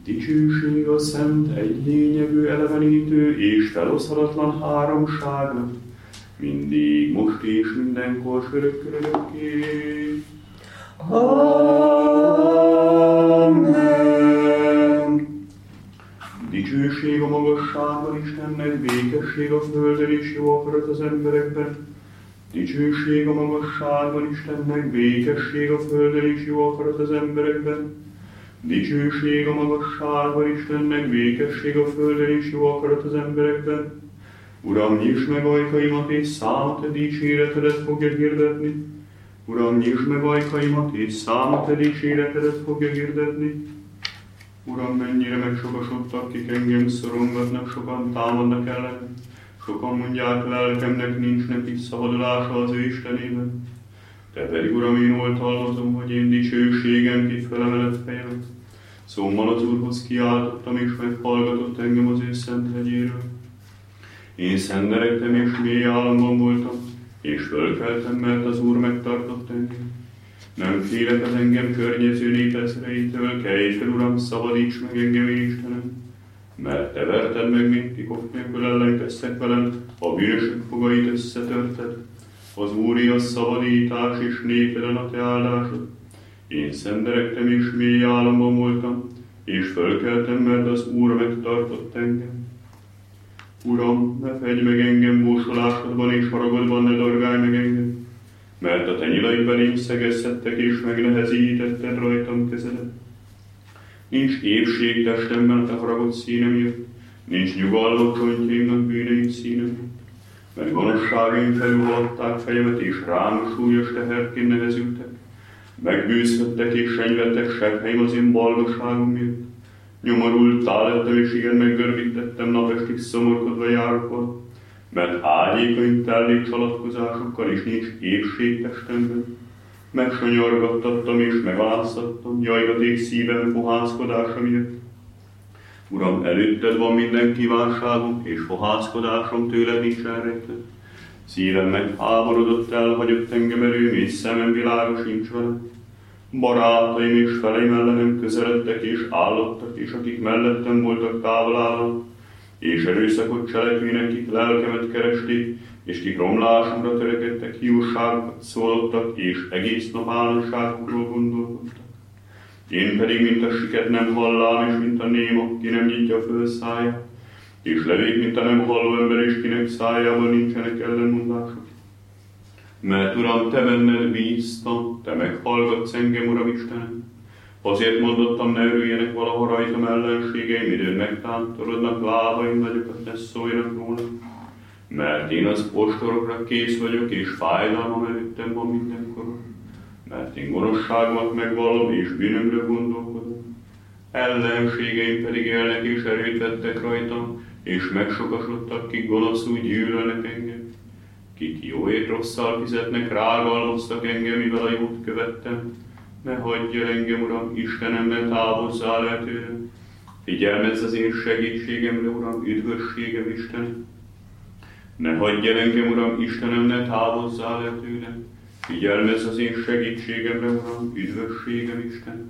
Dicsőség a szent, egylényegű, elevenítő és feloszhatatlan háromságnak, mindig, most és mindenkor, örökké. Amen. Dicsőség a magasságban Istennek, békesség a földön és jó akarat az emberekben. Dicsőség a magasságban Istennek, békesség a földön és jó akarat az emberekben. Dicsőség a magasságban Istennek, békesség a földön és jó akarat az emberekben. Uram, nyisd meg ajkaimat és számat, dicséretedet fogja hirdetni. Uram, nyisd meg ajkaimat és számat, dicséretedet fogja hirdetni. Uram, mennyire megsokasodtak, kik engem szorongatnak, sokan támadnak ellen. Sokan mondják, lelkemnek nincs neki szabadulása az ő Istenében. Te pedig, Uram, én oltalmazom, hogy én dicsőségem ki felemeled fejemet. Szóval az Úrhoz kiáltottam, és meghallgatott engem az ő szent hegyéről. Én szenderegtem, és mély álomban voltam, és fölkeltem, mert az Úr megtartott engem. Nem félek az engem környező népezreitől, kelj fel, Uram, szabadíts meg engem, Istenem. Mert te verted meg, mint titok nélkül ellenkeztek velem, a bűnösök fogait összetörted. Az Úri a szabadítás, és népeden a te áldásod. Én szenderegtem, és mély álomban voltam, és fölkeltem, mert az Úr megtartott engem. Uram, ne fegy meg engem bósolásodban és haragodban, ne dorgálj meg engem, mert a te nyilaid belém szegezhettek, és megnehezítetted rajtam kezedet. Nincs épség testemben a te haragod színe miatt, nincs nyugalom csontjaimnak bűneim színe miatt, mert gonoszságaim felülhatták fejemet, és rám súlyos teherként nehezültek. Megbűzhettek és senyvettek sebheim az én balgaságom miatt. Nyomorultá lettem, és igen meggörbítettem, napestig szomorkodva járok, mert ágyékaim tellik csalatkozásokkal, és nincs épség testemben. Megsanyargattattam és megaláztattam, jajgaték szívem fohászkodása miatt. Uram, előtted van minden kívánságom, és fohászkodásom tőled nincs elrejtve. Szívem megháborodott, elhagyott engem erőm, és szemem világa sincs velem. Barátaim és feleim ellenem közeledtek és állottak, és akik mellettem voltak, távol állnak, és erőszakot cselekvének, kik lelkemet keresték, és kik romlásomra törekedtek, hiúságokat szólottak, és egész nap állandóságokról gondolkodtak. Én pedig, mint a siket nem hallám, és mint a néma, ki nem nyitja föl száját, és levék, mint a nem halló ember, és kinek szájában nincsenek ellenmondások. Mert, Uram, te benned bíztam, te meghallgatsz engem, Uram Istenem. Azért mondottam, ne örüljenek valaha rajtam ellenségeim, időn megtántorodnak lábaim, nagyokat ne szóljanak róla. Mert én az ostorokra kész vagyok, és fájdalmam előttem van mindenkor. Mert én gonoszságomat megvallom, és bűnömre gondolkodom. Ellenségeim pedig élnek, és erőt vettek rajtam, és megsokasodtak, kik gonoszul gyűlölnek engem. Kik jóért rosszal fizetnek, rágalmaztak engem, mivel a jót követtem. Ne hagyj el engem, Uram, Istenem, ne távozzál el tőlem. Figyelmezz az én segítségemre, Uram, üdvösségem, Istenem. Ne hagyj el engem, Uram, Istenem, ne távozzál el tőlem. Figyelmezz az én segítségemre, Uram, üdvösségem, Istenem.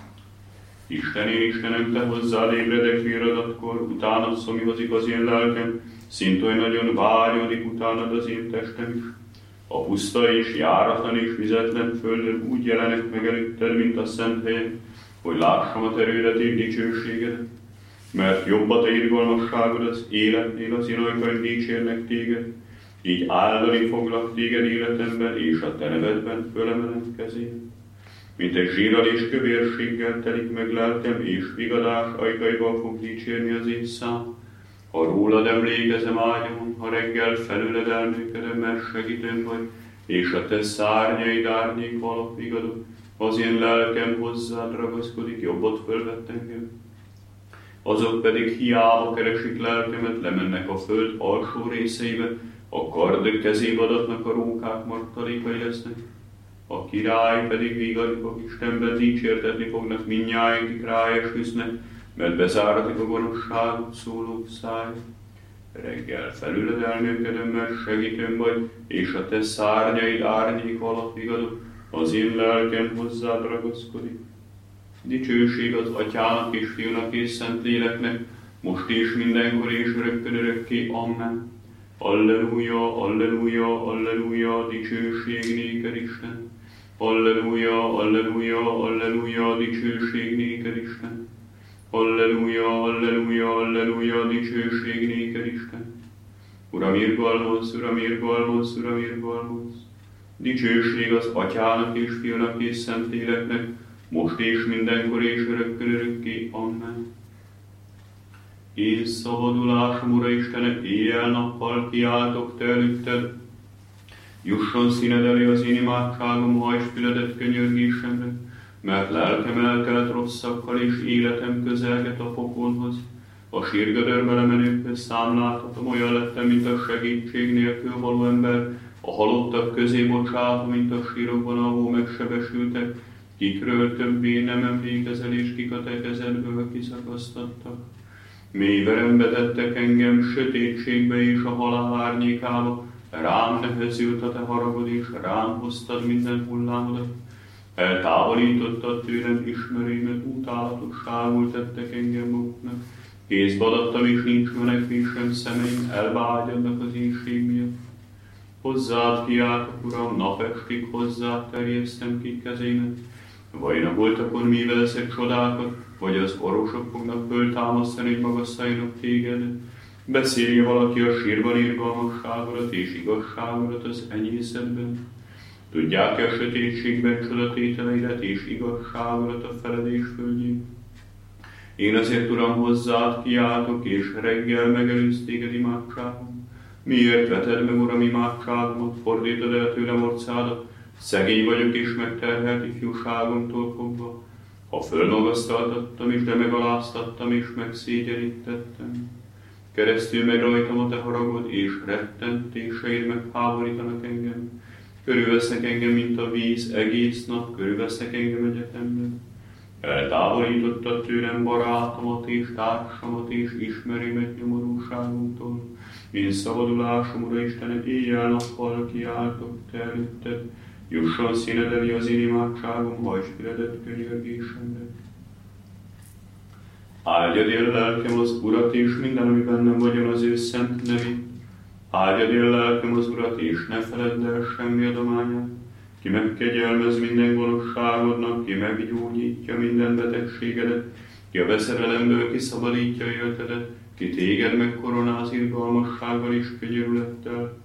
Istenem, te hozzád ébredek viradatkor, utánad szomihozik az én lelkem, szint oly nagyon vágyodik utánad az én testem is. A puszta és járatlan és vizetlen földön úgy jelenek meg előtted, mint a szent helyek, hogy lássam a terődet és dicsőségedet. Mert jobb a te irgalmasságod az életnél, az én ajkaim dicsérnek téged, így áldani foglak téged életemben, és a te nevedben fölemelem kezén. Mint egy zsírral és kövérséggel telik meg lelkem, és vigadás ajkaival fog dicsérni az én szám. Ha rólad emlékezem ágyamon, ha reggel felőled elműködöm, mert segítőm vagy, és a te szárnyaid árnyék alap vigadok, az én lelkem hozzád ragaszkodik, jobbot fölvett engem. Azok pedig hiába keresik lelkemet, lemennek a föld alsó részeibe, a kard kezébe adatnak a rókák martalékai lesznek. A király pedig vigani fog, Istenben dicsértetni fognak mindnyájan, kik ráesküsznek, mert bezáratik a gonoszságot szólók száj. Reggel felüled elnöködöm, mert segítőm vagy, és a te szárnyaid árnyék alatt vigadok, az én lelkem hozzád ragaszkodik. Dicsőség az Atyának és Fiúnak és Szentléleknek, most és mindenkor és örökkön örökké. Amen. Alleluja, alleluja, alleluja, dicsőség néked Isten. Alleluja, alleluja, alleluja, dicsőség néked Isten. Alleluja, alleluja, alleluja, dicsőség néked Isten. Uram, irgalmaz, Uram, irgalmaz, Uram, irgalmaz. Dicsőség az Atyának és Fiúnak és Szentléleknek, most és mindenkor és örökkön örökké. Amen. Én szabadulásom, Ura Istenem, éjjel-nappal kiáltok te előtted. Jusson színed elé az én imádságom, hajtsd füledet könyörgésemre, mert lelkem eltelt rosszakkal, és életem közelget a pokolhoz. A sírgödörbe lemenőkhöz számláltatom, olyan lettem, mint a segítség nélkül való ember, a halottak közé bocsátva, mint a sírokban alvó megsebesültek, kikről többé nem emlékezel, és kik a te kezedből kiszakasztattak. Mély verembe tettek engem, sötétségbe és a halál árnyékába, rám nehezült a te haragod, és rám hoztad minden hullámodat. Eltávolítottad tőlem ismerőimet, utálatosságul tettek engem maguknak. Kézbe adattam, és nincs menekvésem, szemeim elvágyadnak az éhség miatt. Hozzád kiáltok, Uram, napestig hozzád terjesztem ki kezémet. Vajon a holtakon mi veleszek csodákat, vagy az orvosok fognak föltámasztani, hogy magasszáljanak téged? Beszélje valaki a sírban irgalmasságodat és igazságodat az enyészetben? Tudják-e a sötétségben csodatételeidet és igazságodat a feledés földjén? Én azért, Uram, hozzád kiáltok, és reggel megelőz téged imádságom. Miért veted meg, Uram, imádságomat, fordítod el tőlem orcádat? Szegény vagyok és megterhelt ifjúságomtól fogva. Ha fölmagasztaltattam is, de megaláztattam és megszégyenítettem. Keresztül megy rajtam a te haragod, és rettentéseid megháborítanak engem. Körülvesznek engem, mint a víz, egész nap körülvesznek engem egyetemben. Eltávolítottad tőlem barátomat és társamat és ismerőmet nyomorúságomtól. Én szabadulásom, Ura Istenem, éjjel-nappal kiáltok te előtted. Jusson színed elé az én imádságom, hajtsd füledet könyörgésemre. Áldjad él lelkem az Urat, és minden, ami bennem vagyon, az ő szent nevét. Áldjad él lelkem az Urat, és ne feledd el semmi adományát. Ki megkegyelmez minden gonoszságodnak, ki meggyógyítja minden betegségedet, ki a veszedelemből kiszabadítja életedet, ki téged megkoronáz irgalmassággal és könyörülettel,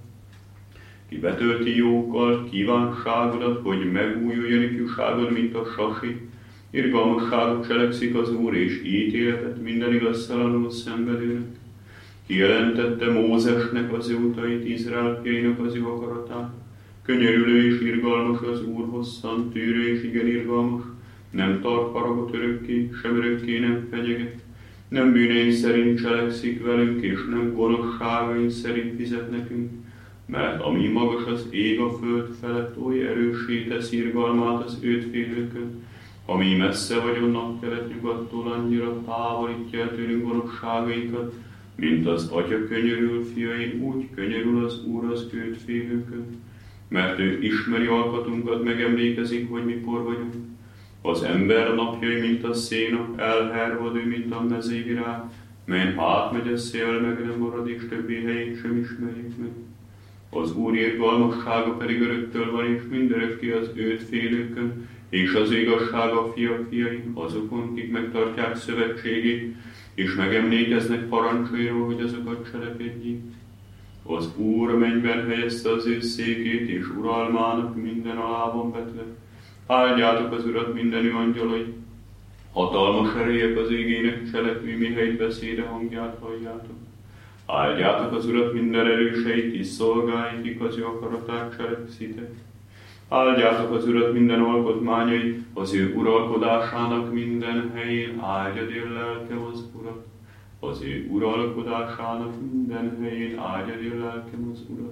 ki betölti jókkal kívánságodat, hogy megújuljon ifjúságod, mint a sasi. Irgalmasságot cselekszik az Úr, és ítéletet minden igaztalanul szenvedőnek. Kijelentette Mózesnek az ő utait, Izrael fiainak az ő akaratát. Könyörülő és irgalmas az Úr, hosszan tűrő és igen irgalmas, nem tart haragot örökké, sem örökké nem fenyeget. Nem bűneink szerint cselekszik velünk, és nem gonoszságaink szerint fizet nekünk, mert ami magas az ég a föld felett, oly erőssé tesz irgalmát az őt félőkön, ami messze vagyon napkelet-nyugattól, annyira távolítja el tőlünk gonoszságainkat, mint az Atya könyörül fiain, úgy könyörül az Úr az őt félőkön. Mert ő ismeri alkatunkat, megemlékezik, hogy mikor vagyunk. Az ember napjai, mint a szénap, elhervad ő, mint a mezővirág, melyen átmegy a szél, meg nem marad, és többé helyét sem ismerjük meg. Az Úr irgalmassága pedig öröktől van, és mindörökké az őt félőkön, és az igazsága fiak fiain, azokon, kik megtartják szövetségét, és megemlékeznek parancsairól, hogy azokat cselekedjék. Az Úr a mennyben helyezte az ő székét, és uralmának minden alában vetve. Áldjátok az Urat minden ő angyalai, hatalmas erélyek az égének, cselekvő mihelyt beszéde hangját halljátok. Áldjátok az Urat minden erőseit, és szolgáit, kik az ő akaratát cselekszitek. Áldjátok az Urat minden alkotmányai, az ő uralkodásának minden helyén, áldjad él lelkem az Urat. Az ő uralkodásának minden helyén áldjad él lelkem az Urat.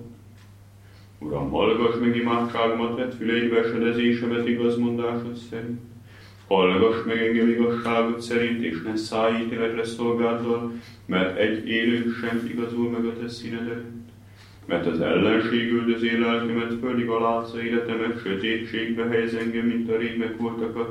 Uram, hallgass meg imádságomat, vedd füleidbe esedezésemet igazmondásod szerint. Hallgass meg engem igazságot szerint, és ne szállj ítéletre szolgáddal, mert egy élő sem igazul meg a te színed előtt. Mert az ellenség üldözi lelkemet, földig alázza életemet, sötétségbe helyez engem, mint a rég megvoltakat,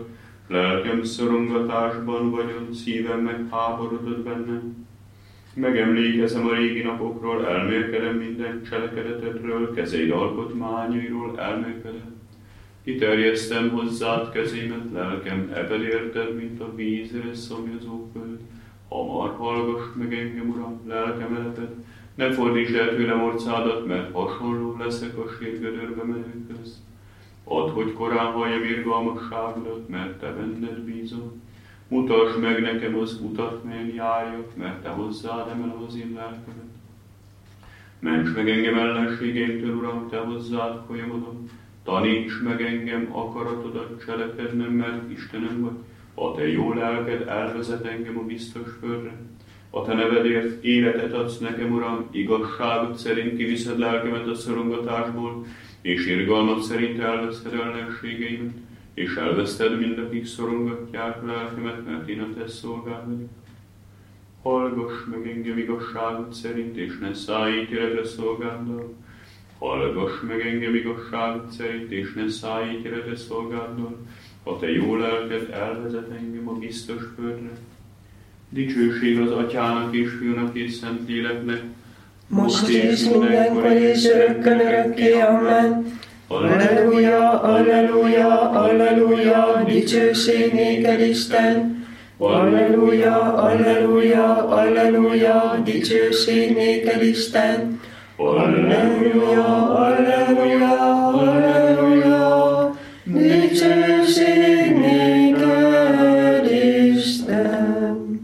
Lelkem szorongatásban vagyon, szívem megháborodott bennem. Megemlékezem a régi napokról, elmélkedem minden cselekedetedről, kezeid alkotmányairól elmélkedem. Kiterjesztem hozzád kezémet, lelkem ebed érted, mint a vízre szomjazó föld. Hamar hallgass meg engem, Uram, lelkem eleped, ne fordítsd el tőlem orcádat, mert hasonló leszek a sírgödörbe menőkhöz. Add, hogy korán halljam irgalmasságodat, mert te benned bízom. Mutasd meg nekem az utat, melyen járjak, mert te hozzád emelem az én lelkemet. Ments meg engem ellenségeimtől, Uram, te hozzád folyamodom. Taníts meg engem akaratodat cselekednem, mert Istenem vagy. A te jó lelked elvezet engem a biztos földre. A te nevedért életet adsz nekem, Uram, igazságot szerint kiviszed lelkemet a szorongatásból, és irgalmat szerint elveszted ellenségeimet, és elveszted mindakik szorongatják lelkemet, mert én a te szolgád vagyok. Hallgass meg engem igazságot szerint, és ne szállj ítéletre szolgáddal. Hallgass meg engem igazságot szerint, és ne szállj ítéletre szolgáddal. A te jó lelked elvezet engem a biztos földre. Dicsőség az Atyának és Fiúnak és Szentléleknek, most és mindenkor és örökkön örökké, amen. Alleluja, alleluja, alleluja, dicsőség néked, Isten. Alleluja, alleluja, alleluja, dicsőség néked, Isten. Alleluja, alleluja, alleluja, dicsőség néked, Isten.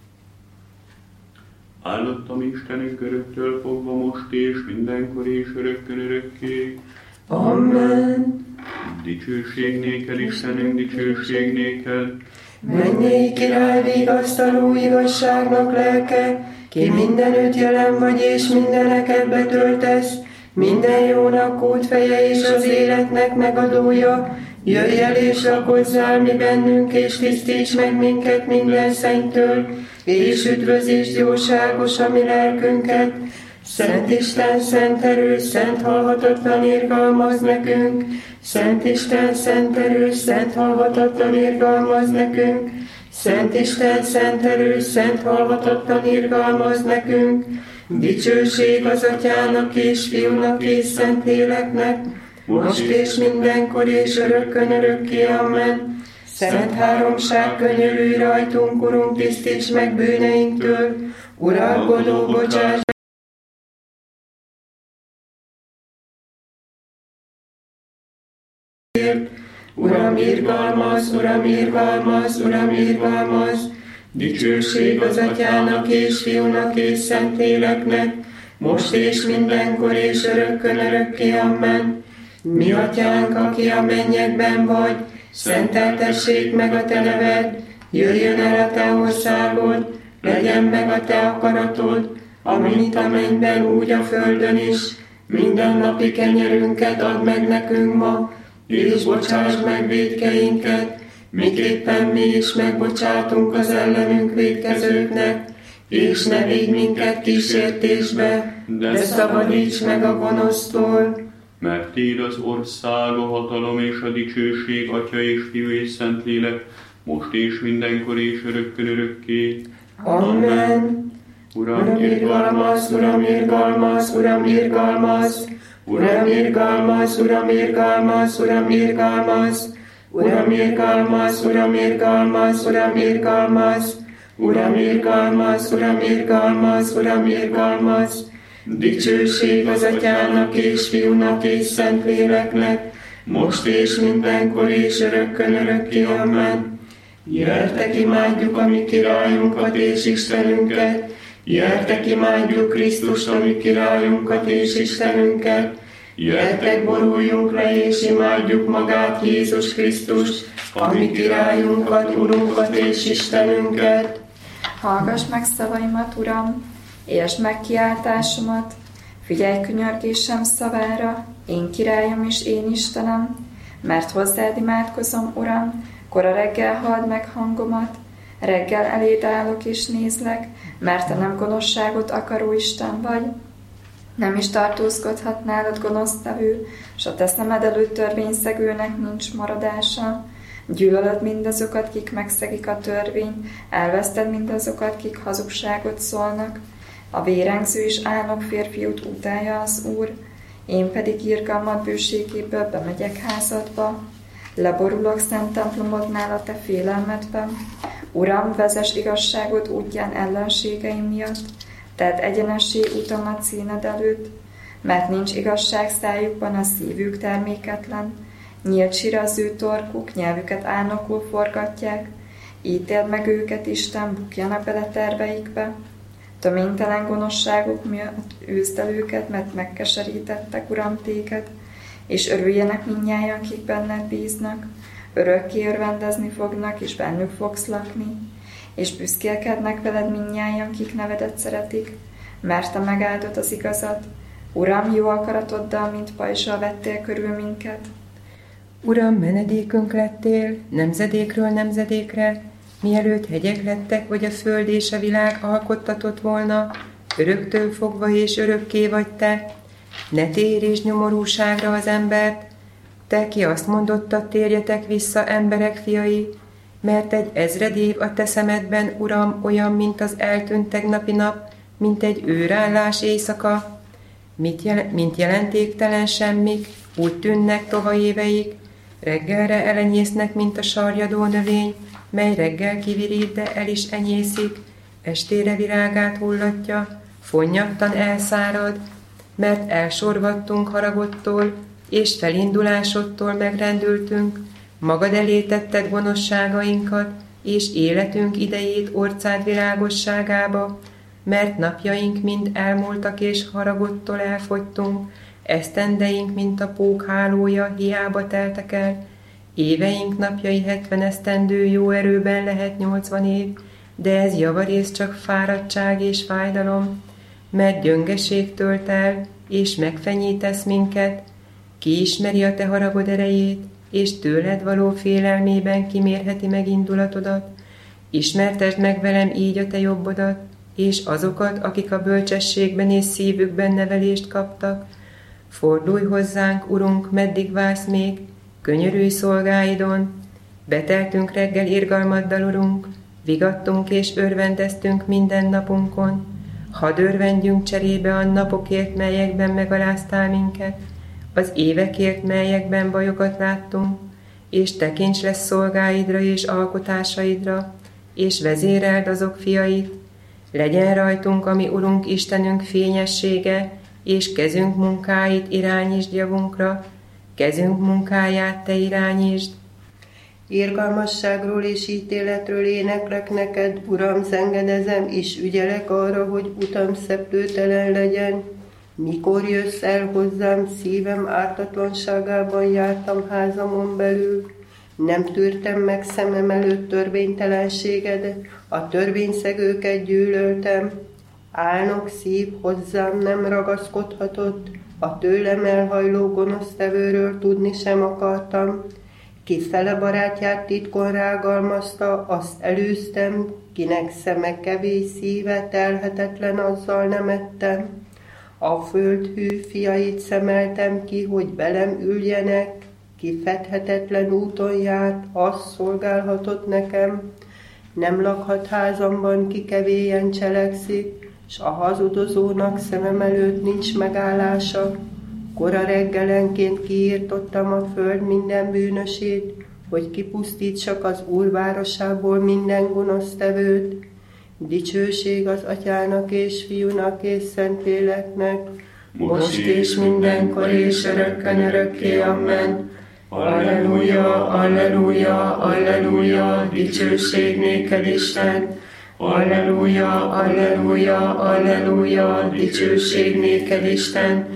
Áldottam Istenünk öröktől fogva most és mindenkor és örökkön örökké. Amen. Dicsőség néked, Istenünk, dicsőség néked. Mennyei király, vigasztaló igazságnak lelke, ki mindenütt jelen vagy és mindeneket betöltesz, minden jónak kódfeje és az életnek megadója, jöjj el és lakozzál mi bennünk, és tisztíts meg minket minden szennystől, és üdvözítsd jóságos a mi lelkünket. Szent Isten, szent erő, szent halhatatlan irgalmaz nekünk. Szent Isten, szent erő, szent halhatatlan irgalmaz nekünk. Szent Isten, szent erő, szent halhatatlan irgalmaz nekünk. Dicsőség az Atyának és Fiúnak és Szentléleknek, most és mindenkor és örökkön örökké, amen. Szent háromság, könyörülj rajtunk, Urunk, tisztíts meg bűneinktől. Uralkodó, bocsáss Uram, irgalmaz, Uram, irgalmaz, Uram, irgalmaz. Dicsőség az Atyának és Fiúnak és Szentléleknek, most és mindenkor és örökkön örökké, amen. Mi Atyánk, aki a mennyekben vagy, szenteltessék meg a te neved, jöjjön el a te országod, legyen meg a te akaratod, amint a mennyben, úgy a földön is. Mindennapi kenyerünket add meg nekünk ma, és bocsásd meg vétkeinket, miképpen mi is megbocsátunk az ellenünk vétkezőknek, és ne vigy minket kísértésbe, de szabadíts meg a gonosztól. Mert tiéd az ország, a hatalom és a dicsőség, Atya és Fiú és Szentlélek, most és mindenkor és örökkön örökké. Amen. Uram, irgalmaz, Uram, irgalmaz, Uram, irgalmaz. Uram, irgalmaz, Uram, irgalmaz, Uram, irgalmaz. Uram, irgalmaz, Uram, irgalmaz, Uram, irgalmaz. Uram, irgalmaz, Uram, irgalmaz, Uram, irgalmaz. Dicsőség az Atyának és Fiúnak és Szentléleknek, most és mindenkor és örökkön örökké, amen. Gyertek, imádjuk a mi királyunkat és Istenünket, gyertek, imádjuk Krisztust, a mi királyunkat és Istenünket, gyertek, boruljunk le és imádjuk magát Jézus Krisztust, a mi királyunkat, Urunkat és Istenünket. Hallgass meg szavaimat, Uram, értsd meg kiáltásomat, figyelj könyörgésem szavára, én királyom és én Istenem, mert hozzád imádkozom, Uram, kora reggel halld meg hangomat, reggel eléd állok és nézlek, mert te nem gonoszságot akaró Isten vagy, nem is tartózkodhat nálad gonosztevő, s a te szemed előtt törvényszegőnek nincs maradása, Gyűlölöd mindazokat, kik megszegik a törvényt, elveszted mindazokat, kik hazugságot szólnak. A vérengző és álnok férfiút utálja az Úr, én pedig irgalmad bőségéből bemegyek házadba. Leborulok szent templomodnál a te félelmedben. Uram, vezess igazságod útján ellenségeim miatt, tedd egyenessé utamat színed előtt, mert nincs igazság szájukban, a szívük terméketlen. Nyílt sír az ő torkuk, nyelvüket álnokul forgatják, ítéld meg őket, Isten, bukjanak bele terveikbe. Töménytelen gonoszságuk miatt üzd el őket, mert megkeserítettek, Uram, téged, és örüljenek mindnyájan, kik benned bíznak. Örökké örvendezni fognak, és bennük fogsz lakni, és büszkélkednek veled mindnyájan, kik nevedet szeretik, mert te megáldod az igazat. Uram, jó akaratoddal, mint pajzsal vettél körül minket. Uram, menedékünk lettél, nemzedékről nemzedékre, mielőtt hegyek lettek, vagy a föld és a világ alkottatott volna, öröktől fogva és örökké vagy te. Ne térj nyomorúságra az embert, te, ki azt mondottad, térjetek vissza, emberek fiai, mert egy ezredév a te szemedben, Uram, olyan, mint az eltűnt tegnapi nap, mint egy őrállás éjszaka. Mint jelentéktelen semmik, úgy tűnnek tovaéveik, reggelre elenyésznek, mint a sarjadó növény, mely reggel kivirít, de el is enyészik, estére virágát hullatja, fonnyadtan elszárad, mert elsorvadtunk haragodtól, és felindulásodtól megrendültünk, magad elé tetted gonoszságainkat, és életünk idejét orcád világosságába, mert napjaink mind elmúltak, és haragodtól elfogytunk, esztendeink, mint a pók hálója, hiába teltek el, éveink napjai 70 esztendő, jó erőben lehet 80 év, de ez javarész csak fáradtság és fájdalom, mert gyöngeség tölt el, és megfenyítesz minket. Ki ismeri a te haragod erejét, és tőled való félelmében kimérheti meg indulatodat? Ismertesd meg velem így a te jobbodat, és azokat, akik a bölcsességben és szívükben nevelést kaptak. Fordulj hozzánk, Urunk, meddig vársz még, könyörülj szolgáidon. Beteltünk reggel irgalmaddal, Urunk, vigadtunk és örvendeztünk minden napunkon. Hadd örvendjünk cserébe a napokért, melyekben megaláztál minket, az évekért, melyekben bajokat láttunk, és tekints lesz szolgáidra és alkotásaidra, és vezéreld azok fiait. Legyen rajtunk, ami Urunk Istenünk fényessége, és kezünk munkáit irányítsd javunkra, kezünk munkáját te irányítsd. Irgalmasságról és ítéletről éneklek neked, Uram, zengedezem, és ügyelek arra, hogy utam szeplőtelen legyen. Mikor jössz el hozzám, szívem ártatlanságában jártam házamon belül. Nem tűrtem meg szemem előtt törvénytelenségedet, a törvényszegőket gyűlöltem. Álnok szív hozzám nem ragaszkodhatott, a tőlem elhajló gonosztevőről tudni sem akartam. Ki fele barátját titkon rágalmazta, azt elűztem, kinek szeme kevés, szíve telhetetlen, azzal nem ettem. A föld hű fiait szemeltem ki, hogy velem üljenek, ki fedhetetlen úton járt, az szolgálhatott nekem. Nem lakhat házamban, ki kevélyen cselekszik, s a hazudozónak szemem előtt nincs megállása. Kora reggelenként kiírtottam a föld minden bűnösét, hogy kipusztítsak az Úr városából minden gonosztevőt. Dicsőség az Atyának és Fiúnak és Szentléleknek, most és mindenkor és örökkön örökké, amen. Alleluja, alleluja, alleluja, dicsőség néked, Isten. Alleluja, alleluja, alleluja, dicsőség néked, Isten.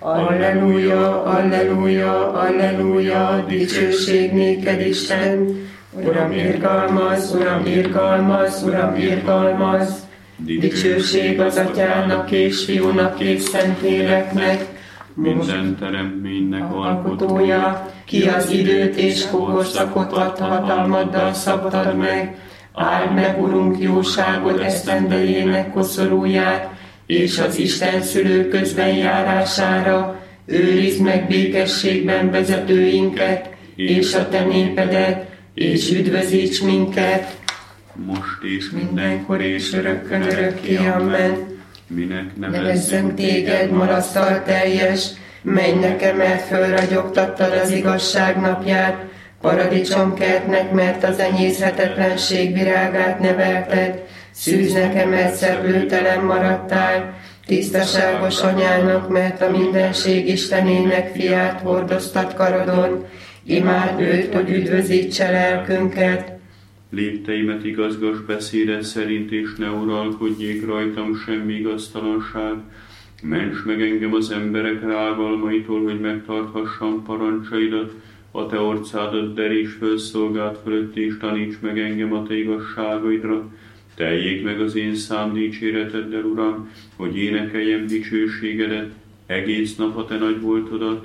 Alleluja, alleluja, alleluja, dicsőség néked, Isten. Uram, irgalmaz, Uram, irgalmaz, Uram, irgalmaz. Dicsőség az Atyának és Fiúnak és Szentléleknek, Minden teremtménynek alkotója, ki az időt és korszakot ad, hatalmaddal szabtad meg. Áld meg, Urunk, jóságod esztendejének koszorúját, és az Isten szülő közben járására. Őrizd meg békességben vezetőinket, és a te népedet, és üdvözíts minket, most és mindenkor és örökkön örökké. Amen. Minek Nevezzünk téged, marasztal teljes, menj nekem, mert fölragyogtattad az igazság napját, paradicsomkertnek, mert az enyészhetetlenség virágát nevelted, szűz nekem, mert szeplőtelen maradtál, tisztaságos anyának, mert a mindenség Istenének fiát hordoztat karodon, imád őt, hogy üdvözítse lelkünket. Lépteimet igazgass beszéde szerint, és ne uralkodjék rajtam semmi igaztalanság. Ments meg engem az emberek rágalmaitól, hogy megtarthassam parancsaidat, a te orcádat deríts föl szolgád fölött, és taníts meg engem a te igazságaidra. Teljék meg az én szám dicséreteddel, Uram, hogy énekeljem dicsőségedet, egész nap a te nagy voltodat.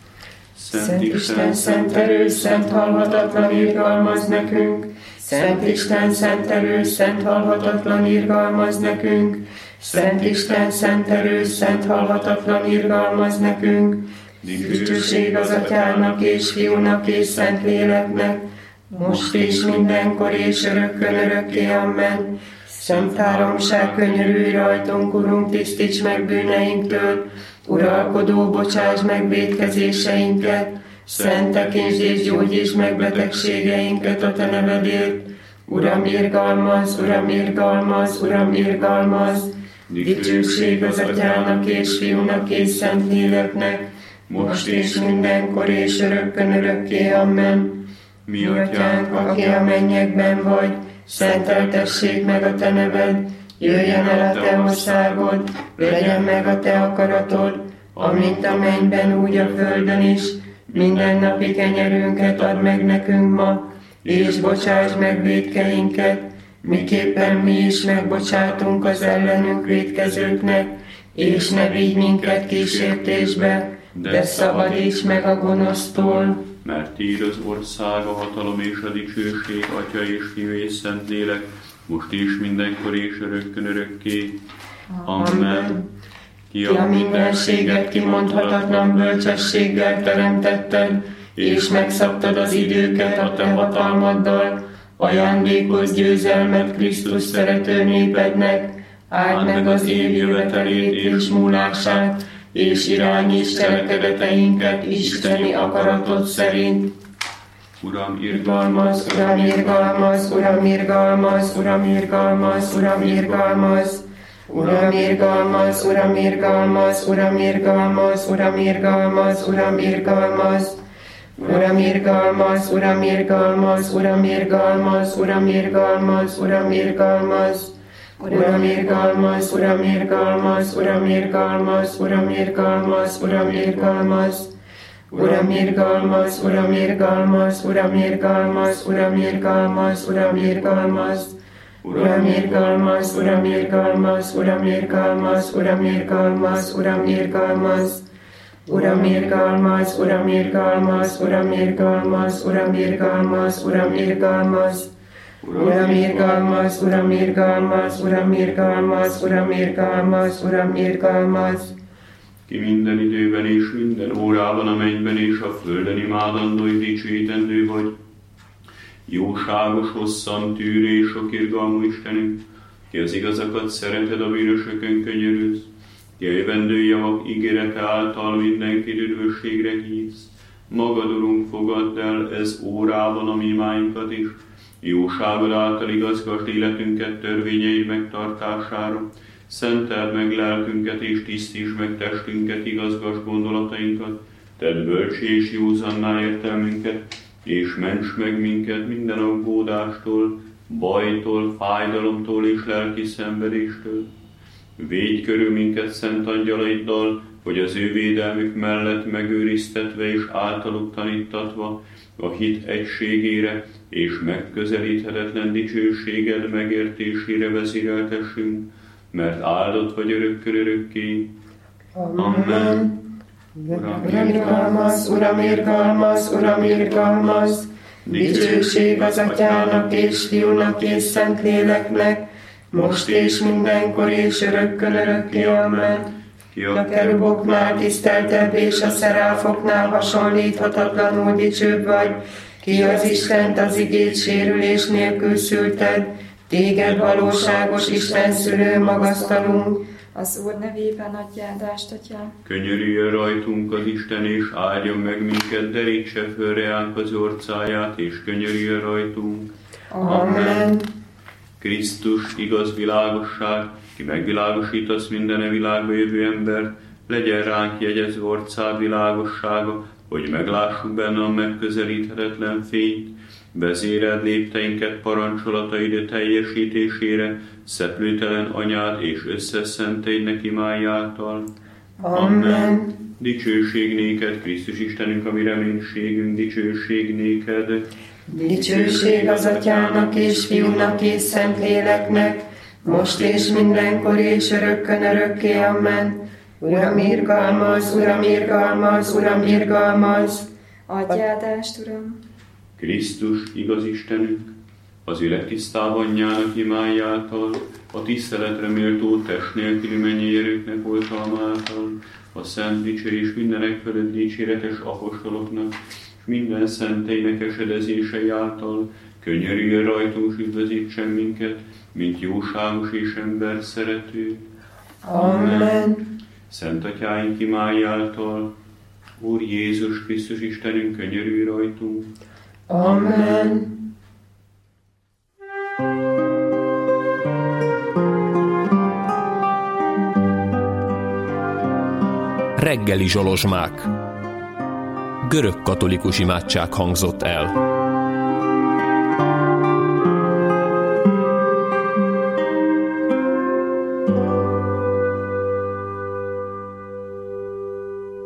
Szent Isten, szent erő, szent halhatatlan irgalmaz nekünk. Szent Isten, szent erő, szent halhatatlan irgalmaz nekünk. Szent Isten, szent erő, szent halhatatlan irgalmaz nekünk. Dicsőség az Atyának és Fiúnak és Szent Léleknek, most és mindenkor és örökkön örökké. Amen. Szent háromság, könyörülj rajtunk, Urunk, tisztíts meg bűneinktől, uralkodó, bocsáss meg vétkezéseinket, Szent tekintsd és gyógyítsd meg betegségeinket a te nevedért. Uram, irgalmaz, Uram, irgalmaz, Uram, irgalmaz. Dicsőség az Atyának és Fiúnak és Szent Léleknek, most és mindenkor és örökkön örökké. Amen. Mi Atyánk, aki a mennyekben vagy, szenteltessék meg a te neved, jöjjön el a te országod, legyen meg a te akaratod, amint a mennyben, úgy a földön is. Mindennapi kenyerünket add meg nekünk ma, és bocsáss meg vétkeinket, miképpen mi is megbocsátunk az ellenünk vétkezőknek, és ne vigy minket kísértésbe, de szabadíts meg a gonosztól. Mert tiéd az ország, a hatalom és a dicsőség, Atya és Fiú és Szent Lélek, most is mindenkor és örökkön örökké. Amen. Ki a mindenséget kimondhatatlan bölcsességgel teremtetted, és megszabtad az időket a te hatalmaddal, ajándékozz győzelmet Krisztus szerető népednek, áld meg az év jövetelét és múlását, és irányíts cselekedeteinket isteni akaratod szerint. Uram, irgalmaz, Uram, irgalmaz, Uram, irgalmaz, Uram, irgalmaz, Uram, irgalmaz. Uram, irgalmaz, Uram, irgalmaz, Uram, irgalmaz, Uram, irgalmaz, Uram, irgalmaz. Uram, irgalmaz, Uram, irgalmaz, Uram, irgalmaz, Uram, irgalmaz, Uram, irgalmaz. Uram, irgalmaz, Uram, irgalmaz, Uram, irgalmaz, Uram, irgalmaz, Uram, irgalmaz. Uram, irgalmaz, Uram, irgalmaz, Uram, irgalmaz, Uram, irgalmaz, Uram, irgalmaz. Uram, irgalmaz, Uram, irgalmaz, Uram, irgalmaz, Uram, irgalmaz, Uram, irgalmaz. Uram, irgalmaz, Uram, irgalmaz, Uram, irgalmaz, Uram, irgalmaz, Uram, irgalmaz. Uram, irgalmaz, Uram, irgalmaz, Uram, irgalmaz, Uram, irgalmaz, Uram, irgalmaz. Ki minden időben és minden órában a mennyben és a földön imádandó és dicsőítendő vagy. Jóságos, hosszan tűrő és sok irgalmú Istenünk, ki az igazakat szereted, a bűnösökön könyörülsz, ki a jövendő javak ígérete által mindenkit üdvösségre hívsz. Magad, Urunk, fogadd el ez órában a mi imáinkat is, jóságod által igazgasd életünket törvényeid megtartására, szenteld meg lelkünket és tisztítsd meg testünket, igazgasd gondolatainkat, tedd bölcsé és józanná értelmünket, és ments meg minket minden aggódástól, bajtól, fájdalomtól és lelki szenvedéstől. Védj körül minket szent angyalaiddal, hogy az ő védelmük mellett megőriztetve és általuk tanítatva a hit egységére és megközelíthetetlen dicsőséged megértésére vezéreltessünk, mert áldott vagy örökkön örökké. Amen. Uram, irgalmaz, Uram, irgalmaz, Uram, irgalmaz. Dicsőség az Atyának és Fiúnak és Szent Léleknek, most és mindenkor és örökkön örökké. Amen. A keruboknál tiszteltebb és a szeráfoknál hasonlíthatatlanul dicsőbb vagy, ki az Istent az igét sérülés nélkül szülted, téged valóságos Isten szülő magasztalunk. Az Úr nevében adj áldást, Atyám. Könyörüljön rajtunk az Isten, és áldjon meg minket, derítse föl reánk az orcáját, és könyörüljön rajtunk. Amen. Krisztus, igaz világosság, ki megvilágosítasz minden világba jövő embert, legyen ránk jegyezve orcád világossága, hogy meglássuk benne a megközelíthetetlen fényt. Vezéreld lépteinket parancsolataid teljesítésére, szeplőtelen anyád és összeszenteidnek imáj által. Amen. Dicsőség néked, Krisztus Istenünk, a mi reménységünk, dicsőség néked. Dicsőség az Atyának és Fiúnak és Szentléleknek, most és mindenkor és örökkön örökké. Amen. Uram, irgalmaz, Uram, irgalmaz, Uram, irgalmaz. Adj áldást, Uram. Krisztus, igaz Istenünk, az élettisztában anyjának imáj által, a tiszteletre méltó test nélküli mennyierőknek oltalmáltal, a szent dicsérés mindenek fölött dicséretes apostoloknak, és minden szenteinek esedezései által könyörüljön rajtunk, és üdvözítsen minket, mint jóságos és ember szerető. Amen. Szent Atyáink imáj által, Úr Jézus Krisztus Istenünk, könyörülj rajtunk. Amen. Reggeli zsolozsmák. Görög katolikus imádság hangzott el.